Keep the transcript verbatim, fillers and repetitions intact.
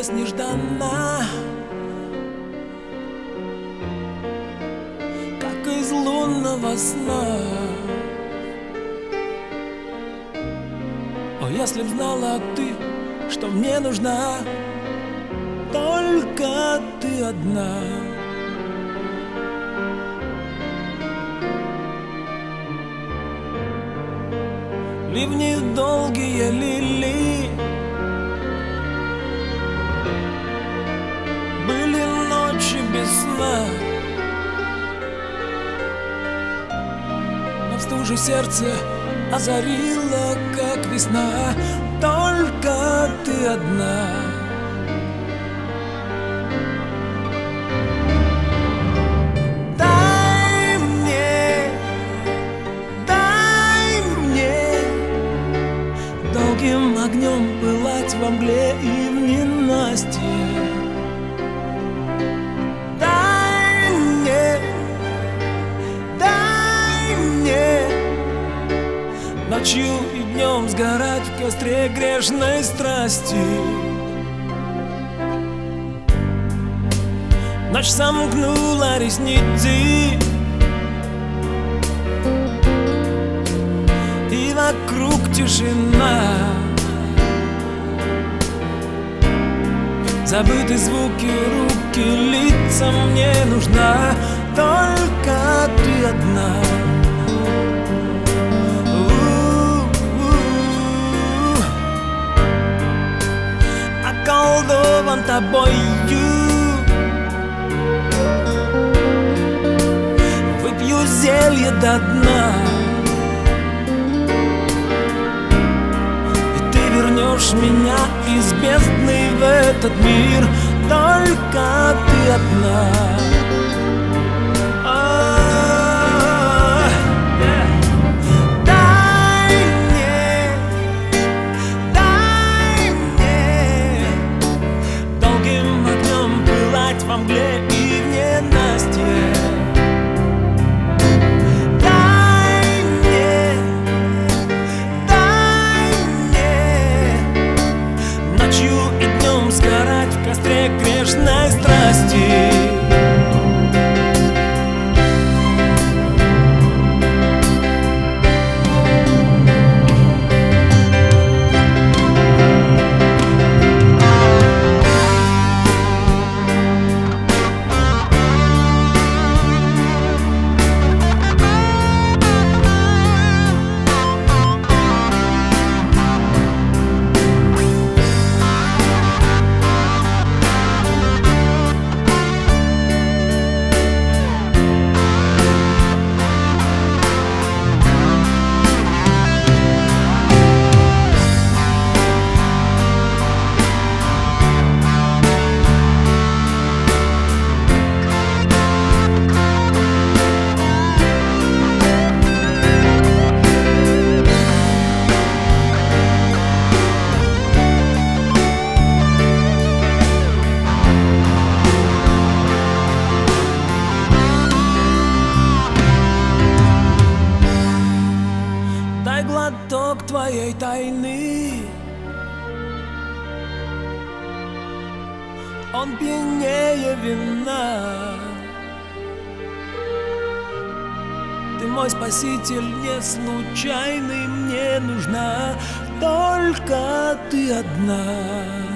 случилось нежданно, как из лунного сна. О, если б знала ты, что мне нужна только ты одна. Ливни долгие лили, были ночи без сна, но в стуже сердце озарила, как весна, только ты одна. Дай мне, дай мне долгим огнем пылать во мгле и в ненастье. Дай мне, дай мне ночью и днем сгорать в костре грешной страсти. Ночь сомкнула ресницы, и вокруг тишина. Забыты звуки, руки, лица, мне нужна только ты одна. Околдован тобою, выпью зелье до дна, и ты вернешь меня из бездны в этот мир, только ты одна. Во мгле и в ненастье. Дай мне, дай мне ночью и днем сгорать в костре грешной страсти. Дай глоток твоей тайны, он пьянее вина. Ты мой спаситель не случайный, мне нужна только ты одна.